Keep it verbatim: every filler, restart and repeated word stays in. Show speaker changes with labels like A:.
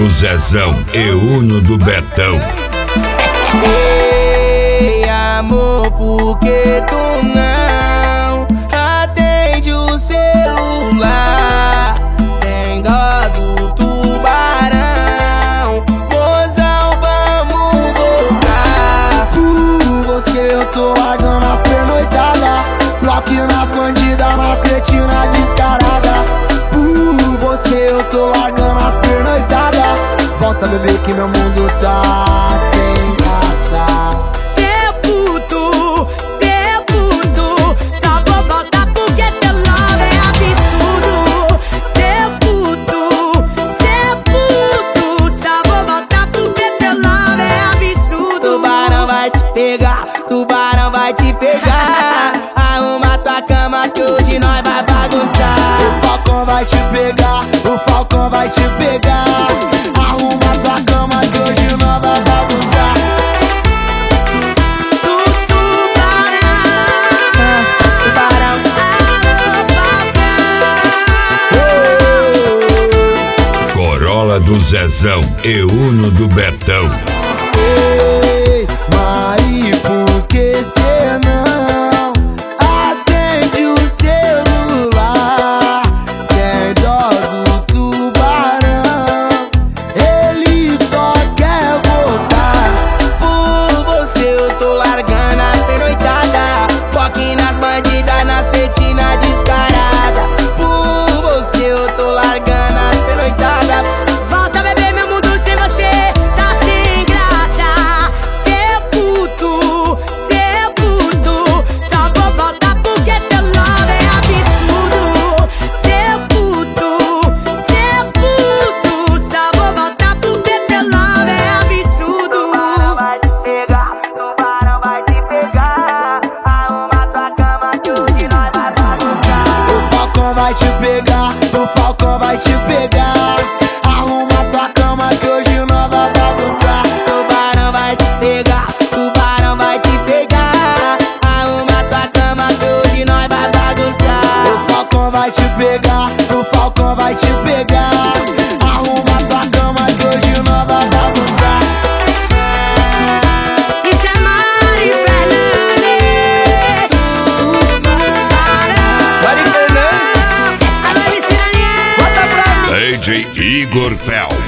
A: do Zezão e Uno do Betão.
B: Ei, amor, por que tu não atende o celular? Tem dó do tubarão, mozão, vamos voltar.
C: Por você eu tô largando as pernoitadas, bloco nas bandidas, nas cretinas descarada. Por você eu tô largando as pernoitadas. Volta, bebê, que meu mundo tá sem graça.
D: Seu puto, seu puto, só vou voltar porque teu love é absurdo. Seu puto, seu puto, só vou voltar porque teu love é absurdo.
B: Tubarão vai te pegar, tubarão vai te pegar. Arruma tua cama que hoje nós vai bagunçar.
C: O falcão vai te pegar, o falcão vai te pegar. Arruma tua cama que hoje nós vai bagunçar.
D: Tu tubarão,
B: Tubarão,
A: Corolla do Zezão e Uno do Betão.
C: Ei, Mari, por que cê não atende o celular? Tem dó do tubarão, ele só quer voltar.
B: por você eu tô largando as pernoitadas, foque nas bandidas, nas petinas descaradas. Por você eu tô largando as pernoitadas.
D: volta bebê, meu mundo sem você tá sem graça. Seu puto, seu puto, só vou voltar porque teu love é absurdo. Seu puto, seu puto, só vou voltar porque teu love é absurdo.
B: Vai te pegar, tubarão vai te pegar. Arruma tua cama que hoje nós vai bagunçar.
C: O falcão vai te pegar, o falcão vai te pegar. Arruma tua cama que hoje nós vai bagunçar.
B: Tubarão vai te pegar, tubarão vai te pegar. Arruma tua cama que hoje nós vai bagunçar.
C: O falcão vai te pegar, o falcão vai te pegar. Arruma tua cama que hoje nós vai bagunçar.
D: Isso é Mari Fernandes,
B: Mari Fernandes,
D: Alô, Alice Daniel.
A: D J Igor Fel.